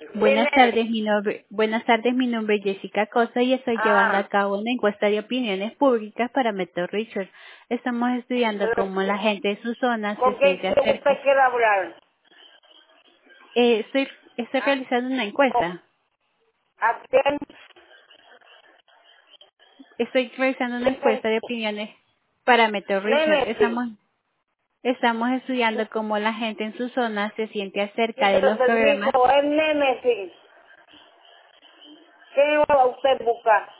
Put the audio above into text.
Dime. Buenas tardes, mi nombre es Jessica Cosa y estoy llevando a Ah, cabo una encuesta de opiniones públicas para Metro Richard. Estamos estudiando pero, cómo la gente de su zona se ¿con quién siente acerca. usted quiere hablar? Estoy realizando una encuesta. ¿A quién? Estoy realizando una ¿Con encuesta de opiniones para Metro Richard. Nemesis? Estamos estudiando cómo la gente en su zona se siente Sí, acerca de pero los permiso, problemas. es Nemesis. ¿Qué va usted buscar?